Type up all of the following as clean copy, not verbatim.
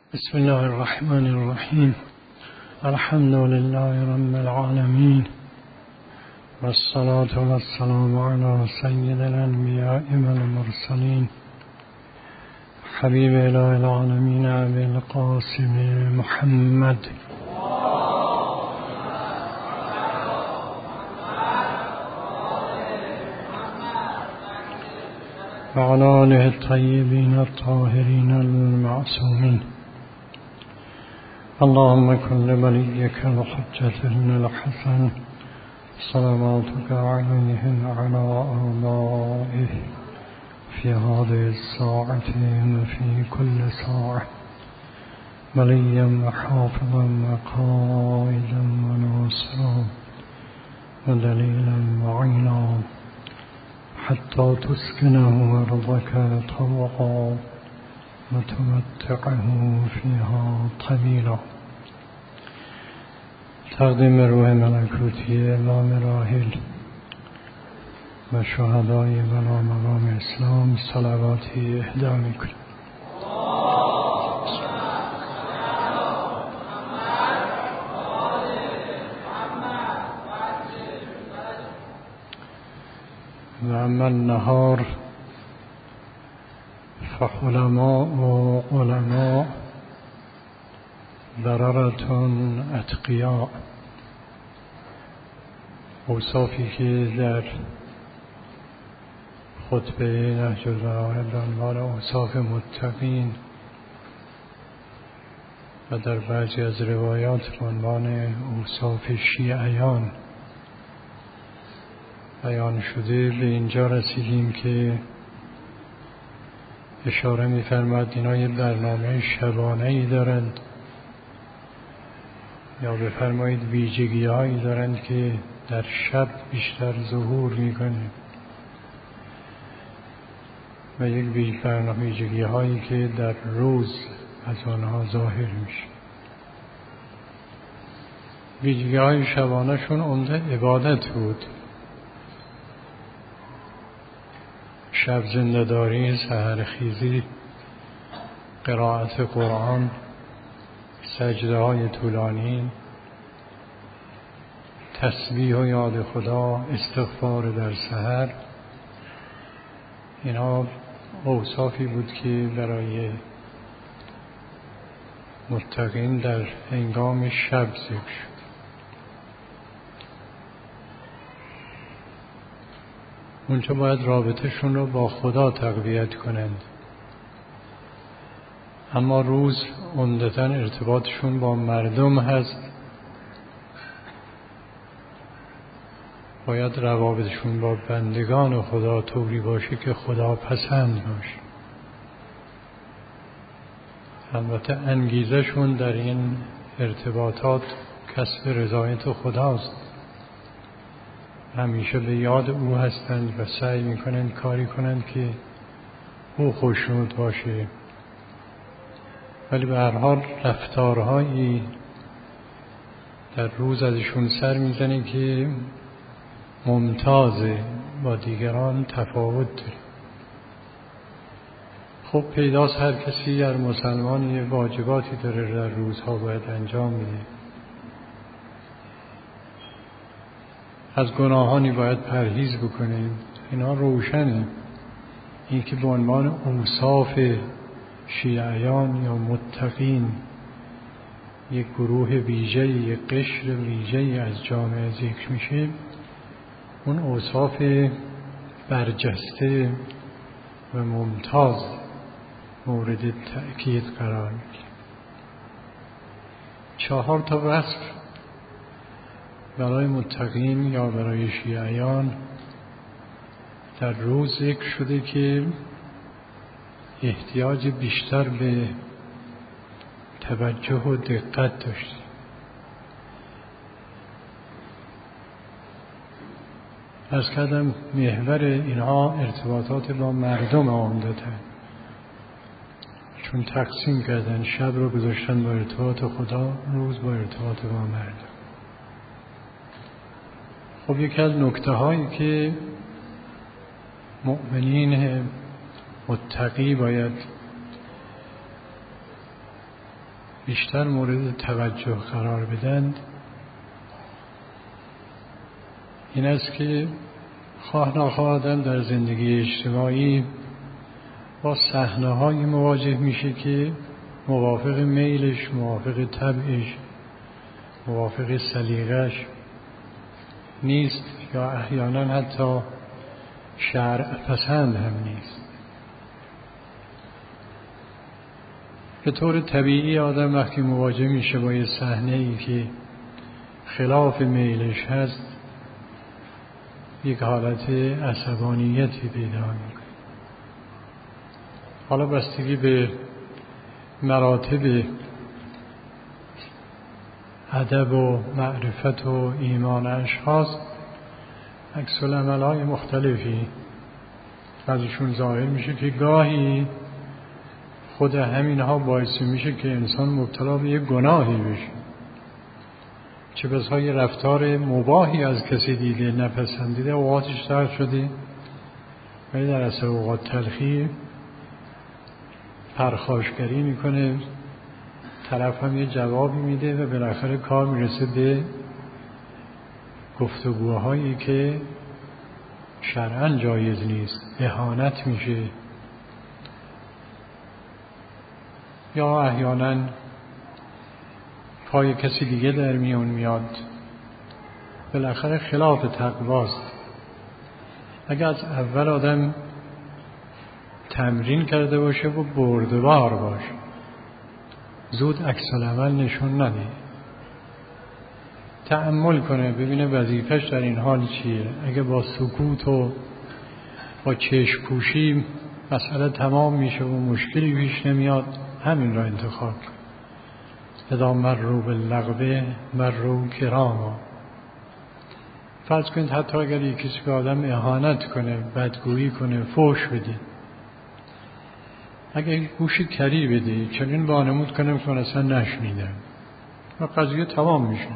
بسم الله الرحمن الرحيم. الحمد لله رب العالمين، والصلاة والسلام على سيد الأنبياء والمرسلين حبيب إله العالمين أبي القاسم محمد وعلى آله الطيبين الطاهرين المعصومين. اللهم كن لوليك الحجة بن الحسن صلواتك عليه وعلى آبائه في هذه الساعة وفي كل ساعة وليا وحافظا وقائدا وناصرا ودليلا وعينا حتى تسكنه أرضك طوعا وتمتعه فيها طويلا. تقدیم روح ملکوتی امام راحل و شهدای بلا مقام اسلام صلواتی اهدا میکنیم. و اما النهار فحلماء و علماء ضررتون اتقیاء. اوصافی که در خطبه نهج البلاغه به عنوان اوصاف متقین و در بعضی از روایات به عنوان اوصاف شیعیان بیان شده، به اینجا رسیدیم که اشاره می‌فرماد اینا یه برنامه شبانه‌ای دارند، یا بفرمایید ویژگی‌هایی دارند که در شب بیشتر ظهور می‌کنه و یک ویژگی‌هایی که در روز از آنها ظاهر میشه. ویژگی‌های شبانه‌شون عمده عبادت بود، شب زنده‌داری، سحرخیزی، قرائت قرآن، سجده‌های طولانی، تسبیح و یاد خدا، استغفار در سحر. اینا اوصافی بود که برای متقین در هنگام شب ذکر شد. اونجا باید رابطهشون رو با خدا تقویت کنند، اما روز عمدتاً ارتباطشون با مردم هست. باید روابطشون با بندگان خدا طوری باشه که خدا پسند باشه. البته انگیزشون در این ارتباطات کسب رضایت خداست، همیشه به یاد او هستند و سعی میکنند کاری کنند که او خوشنود باشه، ولی به هر حال رفتارهایی در روز ازشون سر میزنه که ممتازه، با دیگران تفاوت داره. خب پیداست هر کسی، هر مسلمان یه واجباتی داره در روزها باید انجام میده. از گناهانی باید پرهیز بکنید، اینا روشنه. این که به عنوان اوصاف شیعیان یا متقین یک گروه ویژه، یک قشر ویژه از جامعه ذکر میشه، اون اوصاف برجسته و ممتاز مورد تأکید قرار میگیره. 4 وصف برای متقین یا برای شیعیان در روز ذکر شده که احتیاج بیشتر به توجه و دقت داشته. از کردم محور اینها ارتباطات با مردم عمدتاً، چون تقسیم کردن شب رو گذاشتن با ارتباط خدا، روز با ارتباط با مردم. خب یکی از نکته هایی که مؤمنین متقی باید بیشتر مورد توجه قرار بدند این است که خواه ناخواه آدم در زندگی اجتماعی با صحنه‌هایی مواجه میشه که موافق میلش، موافق طبعش، موافق سلیقش نیست یا احیانا حتی شرع پسند هم نیست. به طور طبیعی آدم وقتی مواجه میشه با یه صحنه‌ای که خلاف میلش هست یک حالت عصبانیتی پیدا میکنه. حالا بستگی به مراتب ادب و معرفت و ایمان اشخاص عکس العمل‌های مختلفی ازشون ظاهر میشه که گاهی خود همینها باعث میشه که انسان مبتلا به یک گناهی بشه، چه بسا یه رفتار مباحی از کسی دیده نپسندیده اوقاتش تر شده ولی در اصل اوقات تلخی پرخاشگری میکنه، طرف هم یه جوابی میده و بالاخره کار میرسه به گفتگوهایی که شرعاً جایز نیست، اهانت میشه یا احیانا پای کسی دیگه در میون میاد، بالاخره خلاف تقواست. اگر از اول آدم تمرین کرده باشه و بردبار باشه، زود عکس العمل نشون نده، تأمل کنه ببینه وظیفش در این حال چیه. اگه با سکوت و با چشم پوشی مسئله تمام میشه و مشکلی پیش نمیاد، همین را انتخاب کن. اذا مروا باللغو مروا کراما. فرض کنید حتی اگر یک کسی به آدم اهانت کنه، بدگویی کنه، فحش بده، اگر گوش کری بده، چنین وانمود کنم که من اصلا نشنیدم و قضیه تمام میشه.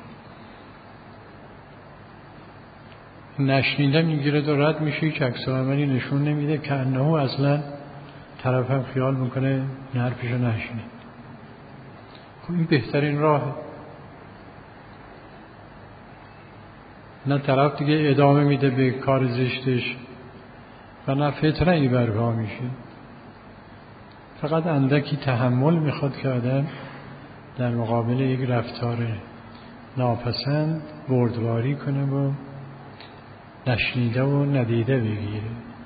نشنیدم میگیره و رد میشه، هیچ عکس العملی نشون نمیده که انه اصلا طرف هم خیال میکنه این حرفشو نشنید. خب این بهترین راهه. نه طرف دیگه ادامه میده به کار زشتش و نه فتنه ای برپا میشه. فقط اندکی تحمل میخواد که آدم در مقابل یک رفتار ناپسند بردباری کنه و نشنیده و ندیده بگیره.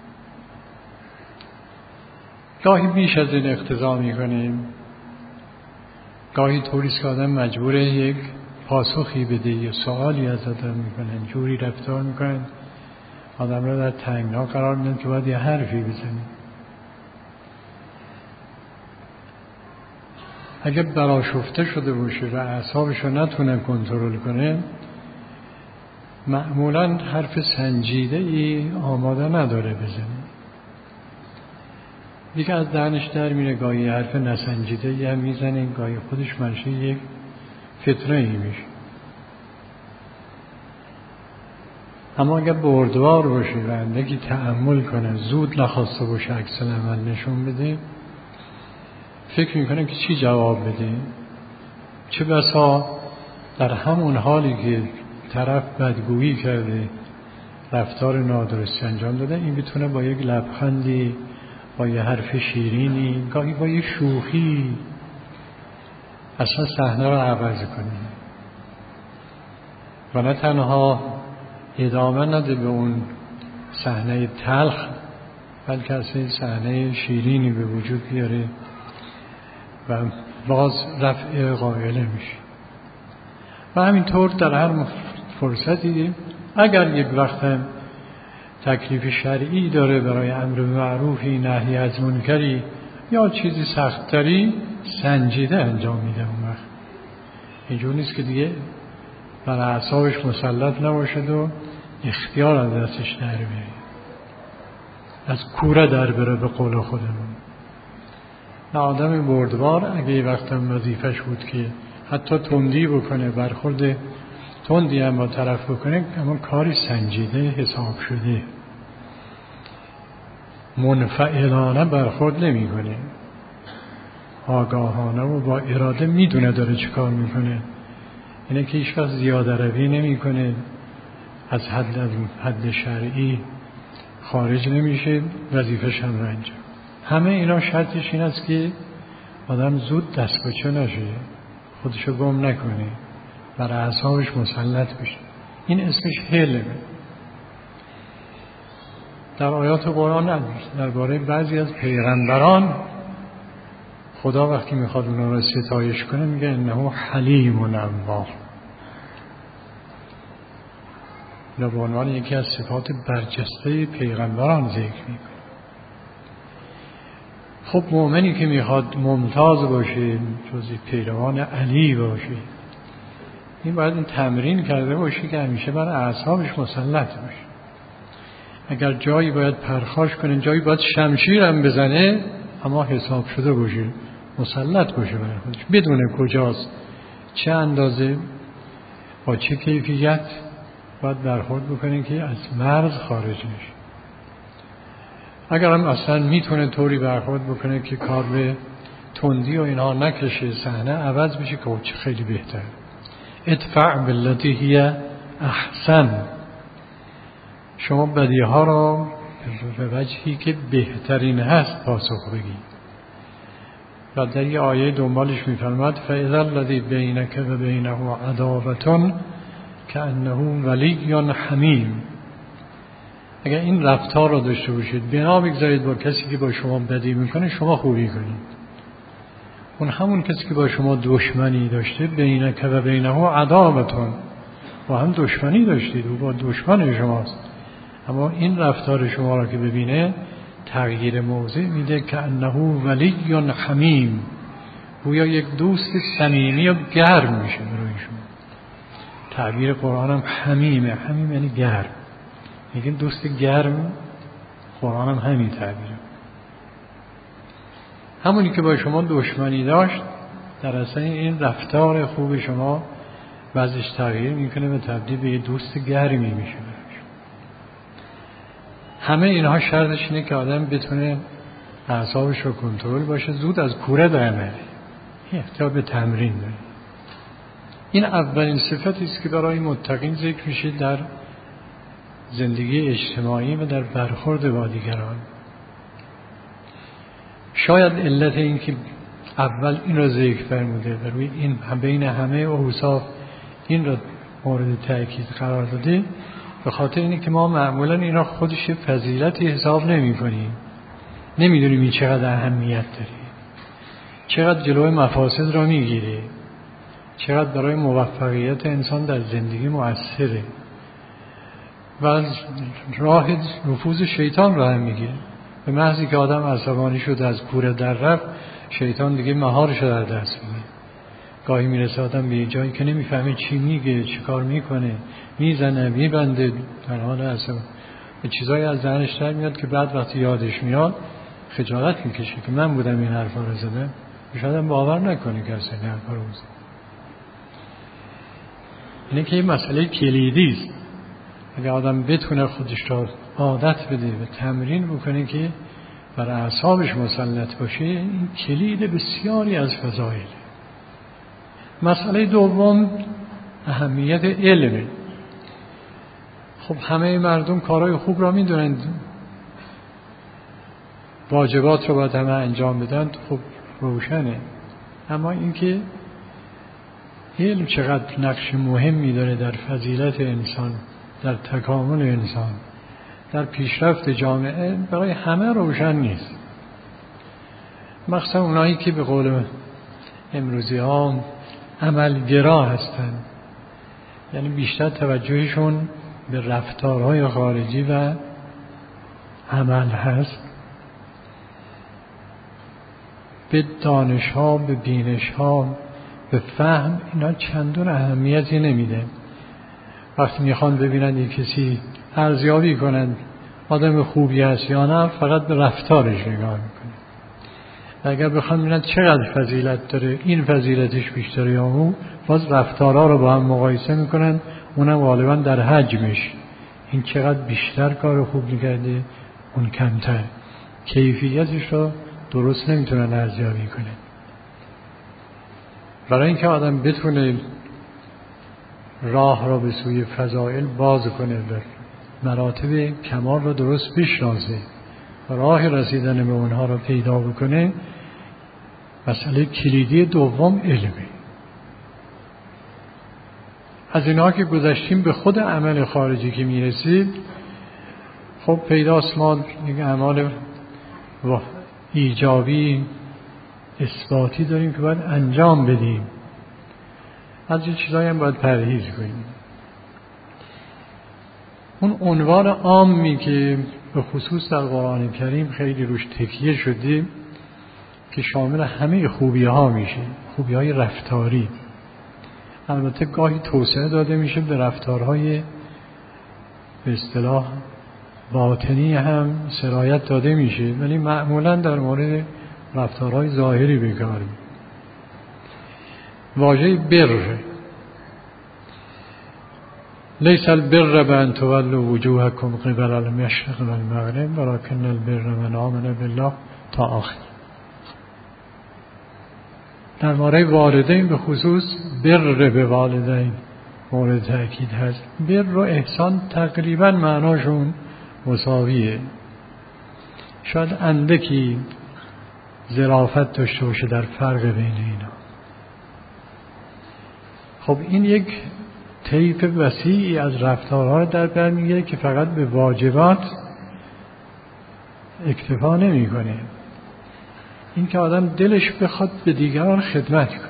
گاهی بیش از این اقتضا میکنیم، گاهی طوریست که آدم مجبوره یک پاسخی بده یا سوالی از آدم میکنن، جوری رفتار میکنن آدم را در تنگنا قرار میدن که باید یه حرفی بزنه. اگر برآشفته شده باشه و اعصابش رو نتونه کنترل کنه، معمولا حرف سنجیده ای آماده نداره بزنه، دیگه از دهنش در میره، گاهی حرف نسنجیده ای هم میزنه، گاهی خودش منشه یک فتنه ای میشه. اما اگر بردبار باشه و اندکی تأمل کنه، زود نخواسته باشه عکس العمل نشون بده، فکر میکنه که چی جواب بده. چه بسا در همون حالی که طرف بدگویی کرده، رفتار نادرستی انجام داده، این بتونه با یک لبخندی، با یه حرف شیرینی، گاهی با یه شوخی اصلا صحنه رو عوض کنه و نه تنها ادامه نده به اون صحنه تلخ، بلکه اصلا صحنه شیرینی به وجود بیاره و باز رفع قائله میشه. و همینطور در هر فرصتی اگر یک وقت هم تکلیف شرعی داره برای امر معروفی، نهی از منکری یا چیزی سخت‌تری، سنجیده انجام میده. اون وقت اینجور نیست که دیگه بر اعصابش مسلط نباشد و اختیار از دستش در بره، از کوره در بره به قول خودمون. نه، آدم بردبار اگه یه وقت هم وظیفش بود که حتی تندی بکنه، برخورد تندی هم با طرف بکنه، اما کاری سنجیده حساب شده، منفعلانه برخورد نمی کنه. آگاهانه و با اراده میدونه داره چه کار میکنه. اینه که هیچ وقت زیاده روی نمیکنه، از حد شرعی خارج نمیشه، وظیفه‌ش هم رو انجام. همه اینا شرطش این است که آدم زود دست بچه نشه، خودشو گم نکنه، بر اعصابش مسلط بشه. این اسمش حلم. در آیات قرآن درباره بعضی از پیغمبران خدا وقتی میخواد اونا رو ستایش کنه میگه انه حلیم اواه. یا به عنوان یکی از صفات برجسته پیغمبران ذکر میکنه. خب مؤمنی که میخواد ممتاز باشه، جزء پیروان علی باشه، این باید این تمرین کرده باشه که همیشه بر اعصابش مسلط باشه. اگر جایی باید پرخاش کنه، جایی باید شمشیر هم بزنه، اما حساب شده باشه، مسلط باشه برای خودش، بدونه کجاست، چه اندازه، با چه کیفیت باید برخورد بکنه که از مرز خارج نشه. اگر هم اصلا میتونه طوری برخورد بکنه که کار به تندی و اینها نکشه، صحنه عوض بشه، که خیلی بهتر. ادفع بالتی هی احسن. شما بدیها را به وجهی که بهترین هست پاسخ بگید. و در یه آیه دنبالش میفرماد فاذا الذی بینک و بینه عداوة کأنه ولی حمیم. اگر این رفتار را داشته باشید، بنا بگذارید با کسی که با شما بدی میکنه شما خوبی کنید. اون همون کسی که با شما دشمنی داشته، بینک و بینه عداوة، با هم دشمنی داشتید، او با دشمن شماست، اما این رفتار شما را که ببینه تغییر موضع میده، که انه ولی حمیم، گویا یک دوست صمیمی و گرم میشه برای شما. تعبیر قرآن هم حمیمه، حمیم یعنی گرم، میگه دوست گرم. قرآن هم همین تعبیره. همونی که با شما دشمنی داشت، در اصل این رفتار خوب شما بعضش تغییر میکنه و تبدیل به یه دوست گرمی میشه. همه اینها شرطش اینه که آدم بتونه اعصابش رو کنترل باشه، زود از کوره در نره. این احتیاج به تمرین داره. این اولین صفتی است که برای متقین ذکر میشه در زندگی اجتماعی و در برخورد با دیگران. شاید علت این که اول این رو ذکر فرموده و روی این بین همه اوصاف این رو مورد تأکید قرار داده، به خاطر اینه که ما معمولا اینا خودش فضیلتی حساب نمی کنیم، نمیدونیم این چقدر اهمیت داره، چقدر جلوی مفاسد را میگیره، چقدر برای موفقیت انسان در زندگی مؤثره و راه نفوذ شیطان را هم میگیره. به محضی که آدم عصبانی شد، از کوره در رفت، شیطان دیگه مهارش در دست میگیره. گاهی میرسه آدم به جایی که نمیفهمه چی میگه، چی کار میکنه، میزنه، میبنده، در حال عصب به چیزایی از ذهنش در میاد که بعد وقتی یادش میاد خجالت میکشه که من بودم این حرفا رو زدم. شاید هم باور نکنه که اصلا این حرفا رو زدم. اینه که این مسئله کلیدی است. اگر آدم بتونه خودش را عادت بده و تمرین بکنه که بر اعصابش مسلط باشه، این کلید بسیاری از فضایل. مسئله دوم اهمیت علمه. خب همه مردم کارهای خوب را میدونند، واجبات رو باید همه انجام بدن، خب روشنه. اما اینکه علم چقدر نقش مهمی داره در فضیلت انسان، در تکامل انسان، در پیشرفت جامعه، برای همه روشن نیست. مخصوصا اونایی که به قول امروزی ها عملگرا هستن، یعنی بیشتر توجهشون به رفتارهای خارجی و عمل هست، به دانش‌ها، به بینش‌ها، به فهم اینا چندون اهمیتی نمیده. وقتی میخوان ببینن یک کسی ارزیابی کنن آدم خوبی هست یا نه، فقط به رفتارش نگاه میکنن. اگر بخوان ببینن چقدر فضیلت داره، این فضیلتش بیشتره یا اون، باز رفتارها رو با هم مقایسه میکنن، اونم غالبا در حجمش، این چقدر بیشتر کار خوب میکرده، اون کمتر. کیفیتش رو درست نمیتونن ارزیابی کنن. برای اینکه آدم بتونه راه را به سوی فضائل باز کنه و مراتب کمال را درست بشناسه و راه رسیدن به اونها را پیدا بکنه، مسئله کلیدی دوم علمه. از اینها که گذشتیم به خود عمل خارجی که میرسید، خب پیداست ما یک اعمال ایجابی اثباتی داریم که باید انجام بدیم، از این چیزایی هم باید پرهیز کنیم. اون عنوان عامی که به خصوص در قرآن کریم خیلی روش تکیه شده که شامل همه خوبی ها میشه، خوبی های رفتاری. البته گاهی توسعه داده میشه به رفتارهای به اصطلاح باطنی هم سرایت داده میشه، ولی معمولا در مورد رفتارهای ظاهری بکار می‌بریم. واژه بر، لیس البر بان تولوا وجوهکم قبل المشرق والمغرب ولکن البر من آمن بالله تا آخر. در مورد والدین به خصوص بر به والدین مورد تأکید هست. بر و احسان تقریبا معناشون مساویه، شاید اندکی ظرافت داشته باشه در فرق بین اینا. خب این یک طیف وسیعی از رفتارها رو در بر میگیره که فقط به واجبات اکتفا نمی‌کنه. این که آدم دلش بخواد به دیگران خدمت کنه،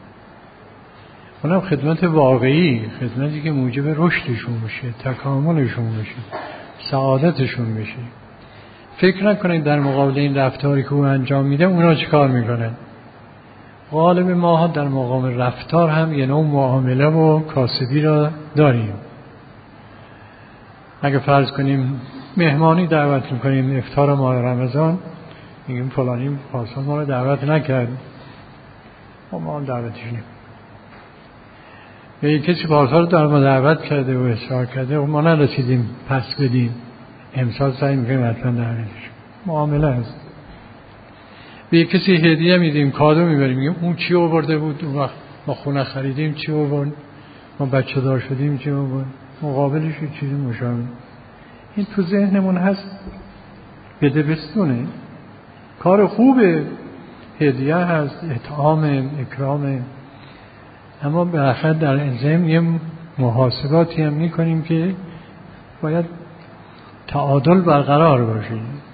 اونم خدمت واقعی، خدمتی که موجب رشدشون بشه، تکاملشون بشه، سعادتشون بشه. فکر نکنید در مقابل این رفتاری که او انجام میده اونا چه کار میکنن. غالب ما در مقام رفتار هم یه نوع معامله و کاسبی را داریم. اگه فرض کنیم مهمانی دعوت میکنیم افطار ماه رمضان، میگیم فلانی پارسال ما رو دعوت نکرد، ما هم دعوتش نکنیم. یا کسی پارسال در ما دعوت کرده و اصرار کرده و ما نرسیدیم پس بدیم، امسال سعی میکنیم حتما دعوتش. معامله هست. به کسی هدیه میدیم، کادو میبریم، میگیم اون چی آورده بود، اون وقت ما خونه خریدیم چی آورد، ما بچه دار شدیم چی آورد، مقابلش چیزی مشابه. این تو ذهنمون هست، بده بستونه، کار خوبه، هدیه هست، اطعام، اکرام، اما بالاخره در ضمن یه محاسباتی هم میکنیم که باید تعادل برقرار باشه.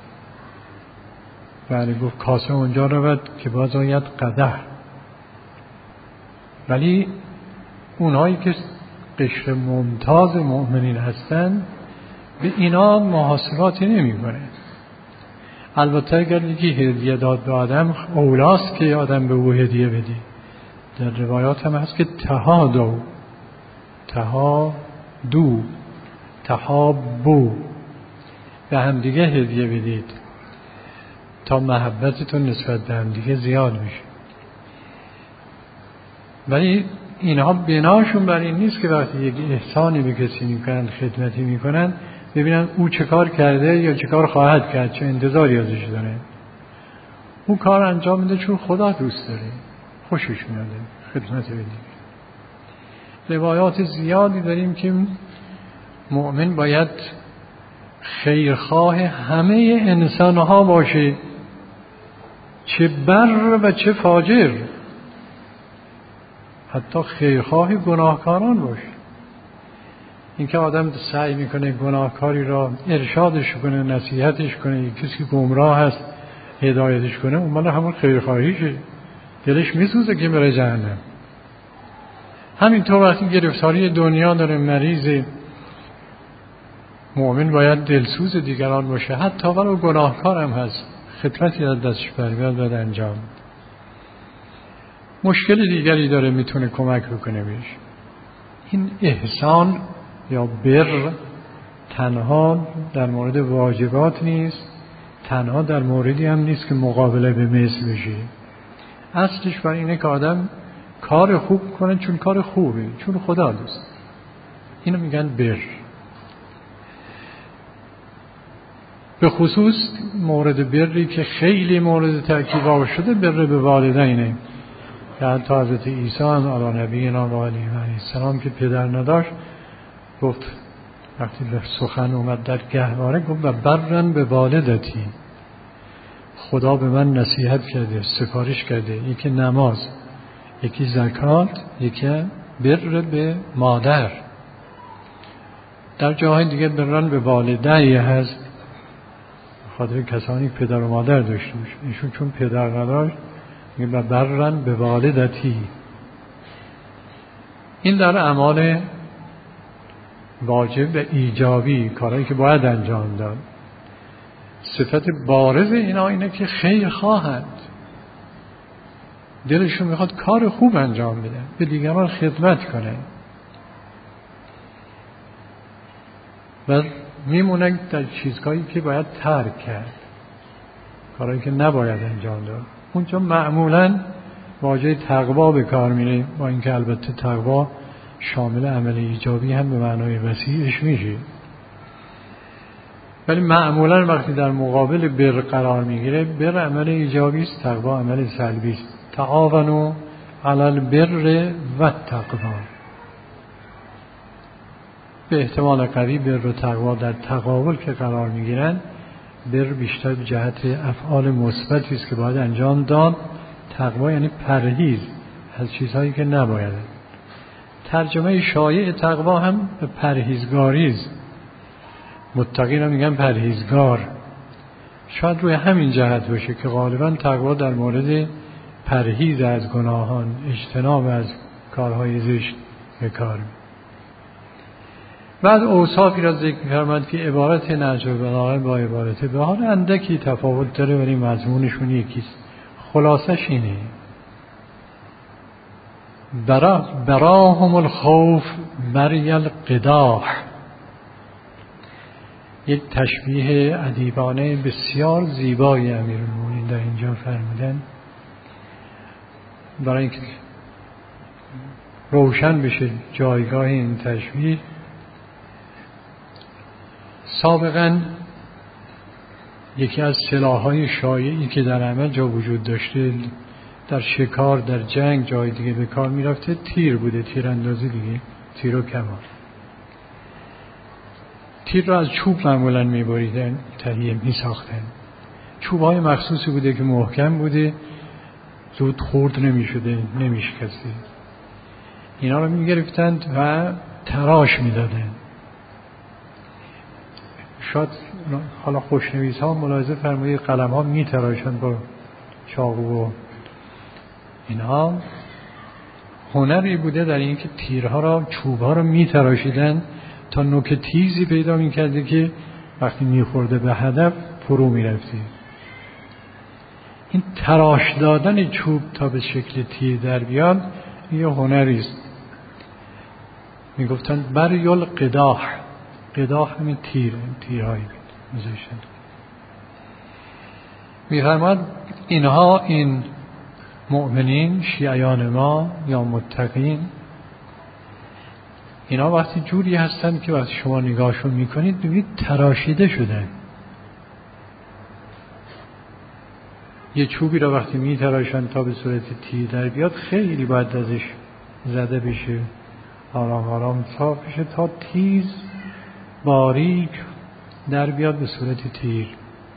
بله گفت کاسه اونجا رود که باز آید قدح. ولی اونهایی که قشر ممتاز مؤمنین هستن به اینا محاسباتی نمی کنه. البته اگر یکی هدیه داد به آدم، اولاست که آدم به او هدیه بدی. در روایات هم هست که تهابو به هم دیگه هدیه بدید تا محبتتون نسبت به هم دیگه زیاد میشه. ولی اینها بناشون بر این نیست که وقتی یک احسانی به کسی میکنن، خدمتی میکنن، ببینن او چه کار کرده یا چه کار خواهد کرد، چه انتظاری ازش داره. او کار انجام میده چون خدا دوست داره، خوشش میاده، خدمت بدید. روایات زیادی داریم که مؤمن باید خیرخواه همه انسانها باشه، چه بر و چه فاجر، حتی خیرخواه گناهکاران باشه. این که آدم سعی میکنه گناهکاری را ارشادش کنه، نصیحتش کنه، کسی که گمراه هست هدایتش کنه، اون مال همون خیرخواهیشه، دلش میسوزه که بره جهنم. همینطور وقتی گرفتاری دنیا داره، مریض، مؤمن باید دلسوز دیگران باشه، حتی ولو گناهکار هم هست، خدمتی از دستش برمیاد باید انجام. مشکل دیگری داره میتونه کمک بکنه بهش. این احسان یا بر تنها در مورد واجبات نیست، تنها در موردی هم نیست که مقابله به مثل بشه. اصلش بر اینه که آدم کار خوب کنه چون کار خوبه، چون خدا دوست. اینو میگن بر. به خصوص مورد بری که خیلی مورد تأکید واقع شده بر به والدینه. که حتی حضرت عیسی علی نبینا و علیه السلام که پدر نداشت گفت وقتی به سخن اومد در گهواره گفت و برن به والدتی، خدا به من نصیحت کرده، سفارش کرده، یکی نماز، یکی زکات، یکی بر به مادر. در جاهای دیگه برن به والدهی هست، خاطر کسانی پدر و مادر داشته باشه. ایشون چون پدر نداشت میگه برن به والدتی. این در اعمال واجب و ایجابی، کارهایی که باید انجام داد. صفت بارز اینا اینه که خیر خواهند، دلشون میخواد کار خوب انجام بدن، به دیگران خدمت کنن و میمونن در چیزهایی که باید ترک کرد، کارهایی که نباید انجام داد. اونجا معمولا واژه تقوا به کار میره، با اینکه البته تقوا شامل عمل ایجابی هم به معنای وسیعش میشه، ولی معمولا وقتی در مقابل بر قرار میگیره، بر عمل ایجابی است، تقوا عمل سلبی است. تعاونوا علی البر و التقوا. به احتمال قوی بر و تقوا در تقابل که قرار میگیرن، بر بیشتر به جهت افعال مثبتی است که باید انجام داد، تقوا یعنی پرهیز از چیزهایی که نباید. ترجمه شایع تقوا هم به پرهیزگاری است. متقین هم میگن پرهیزگار. شاید روی همین جهت باشه که غالبا تقوا در مورد پرهیز از گناهان، اجتناب از کارهای زشت به کار. بعد اوصافی را ذکر می‌فرماید که عبارت نهج البلاغه با عبارت بهار اندکی تفاوت داره، ولی مضمونشون یکیست. خلاصش اینه: براهم الخوف بری القداح. یک تشبیه ادیبانه بسیار زیبایی امیرالمومنین در اینجا فرمودن، برای اینکه روشن بشه جایگاه این تشبیه. سابقا یکی از سلاح‌های شایعی که در عمل جا وجود داشته، در شکار، در جنگ، جای دیگه به کار میرفته، تیر بوده، تیراندازی دیگه، تیر و کمان. تیر را از چوب معمولا میبریدن، تهیه میساختن. چوب‌های مخصوصی بوده که محکم بوده، زود خورد نمیشده، نمیشکسته. اینا رو میگرفتند و تراش میدادن. شاید حالا خوشنویس ها ملاحظه فرمایید قلم ها میتراشند با چاقو و اینها. هنری بوده در این که تیرها را، چوبها را میتراشیدن تا نوک تیزی پیدا میکرده که وقتی میخورده به هدف فرو میرفتی. این تراش دادن چوب تا به شکل تیر در بیاد یه هنری است. میگفتن بری القداح. قداح همین تیرهایی میذاشتن. میفرماد اینها، این مؤمنین، شیعیان ما یا متقین، اینا وقتی جوری هستن که وقتی شما نگاهشون میکنید ببینید تراشیده شدن. یه چوبی را وقتی میتراشن تا به صورت تیر در بیاد، خیلی باید ازش زده بشه، آرام آرام صاف بشه تا تیز باریک در بیاد به صورت تیر.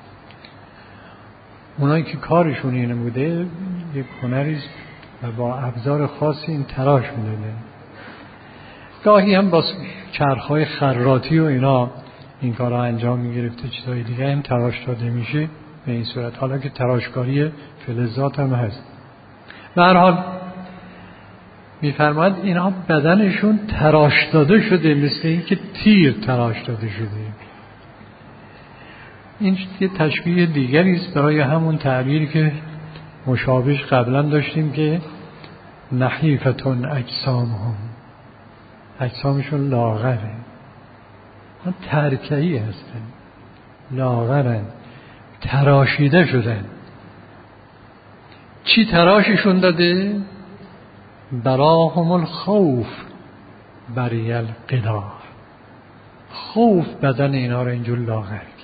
اونایی که کارشون اینه بوده، یک هنریست و با ابزار خاصی این تراش میداده. گاهی هم با چرخهای خراطی و اینا این کار را انجام میگرفته، چیزهای دیگه هم تراش داده میشه به این صورت، حالا که تراشکاری فلزات هم هست. به هر حال میفرماید اینها بدنشون تراش داده شده، مثل این که تیر تراش داده شده. این یه تشبیه دیگری است برای همون تعبیری که مشابهش قبلا داشتیم که نحیفتون اجسامهم، اجسامشون لاغره، ترکه‌ای هستن، لاغرن، تراشیده شدن. چی تراششون داده؟ براهم الخوف بری القداح. خوف بدن اینا رو اینجور لاغر